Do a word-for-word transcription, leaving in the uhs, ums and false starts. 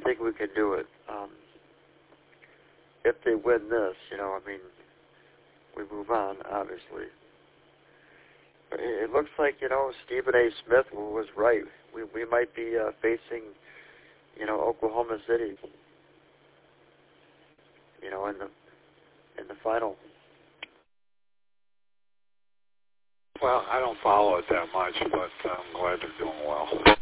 think we can do it. Um, if they win this, you know, I mean, we move on, obviously. But it, it looks like, you know, Stephen A. Smith was right. We we might be uh, facing, you know, Oklahoma City, you know, in the in the final. Well, I don't follow it that much, but I'm glad they're doing well.